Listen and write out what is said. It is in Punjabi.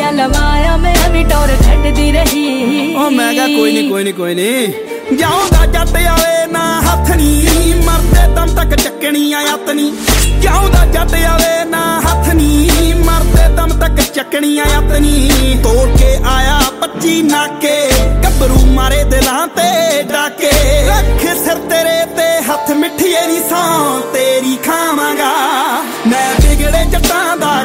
ਗੋਲੀਆਂ ਲਵਾਇਆ ਮੈਂ ਵੀ ਟੌਰ ਕੱਢਦੀ ਰਹੀ। ਓ ਮੈਂ ਕਿਹਾ ਕੋਈ ਨਹੀਂ ਜਾਉਂਦਾ ਜੱਟ ਆਵੇ ਨਾ ਹੱਥ ਨੀ ਮਰਦੇ ਦਮ ਤੱਕ ਚੱਕਣੀ ਆ ਯੱਤ ਨੀ। ਜਾਉਂਦਾ ਜੱਟ ਆਵੇ ਨਾ ਹੱਥ ਨੀ ਮਰਦੇ ਦਮ ਤੱਕ ਚੱਕਣੀ ਆ ਯੱਤ ਨੀ। ਤੋੜ ਕੇ ਆਇਆ 25 ਨਾਕੇ ਗੱਭਰੂ ਮਾਰੇ ਦਿਲਾਂ ਤੇ ਡਾਕੇ ਰੱਖ ਸਿਰ ਤੇਰੇ ਤੇ ਹੱਥ ਮਿੱਠੀਏ ਨੀ ਸਾਂ